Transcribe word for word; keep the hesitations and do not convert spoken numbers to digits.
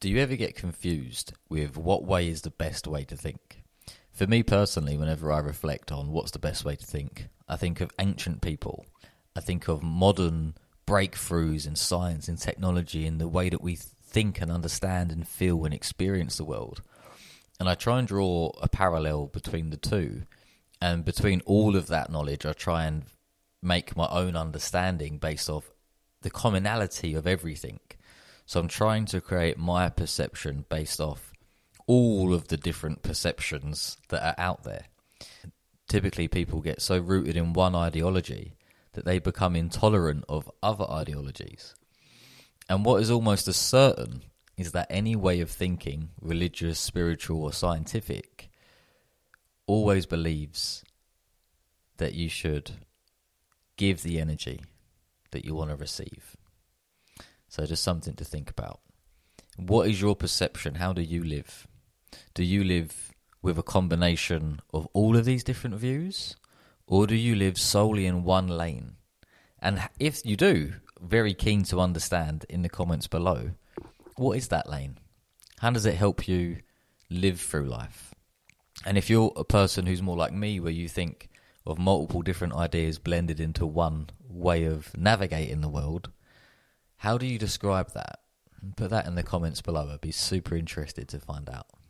Do you ever get confused with what way is the best way to think? For me personally, whenever I reflect on what's the best way to think, I think of ancient people. I think of modern breakthroughs in science and technology and the way that we think and understand and feel and experience the world. And I try and draw a parallel between the two. And between all of that knowledge, I try and make my own understanding based off the commonality of everything. So I'm trying to create my perception based off all of the different perceptions that are out there. Typically, people get so rooted in one ideology that they become intolerant of other ideologies. And what is almost as certain is that any way of thinking, religious, spiritual, or scientific, always believes that you should give the energy that you want to receive. So just something to think about. What is your perception? How do you live? Do you live with a combination of all of these different views? Or do you live solely in one lane? And if you do, very keen to understand in the comments below, what is that lane? How does it help you live through life? And if you're a person who's more like me, where you think of multiple different ideas blended into one way of navigating the world, how do you describe that? Put that in the comments below. I'd be super interested to find out.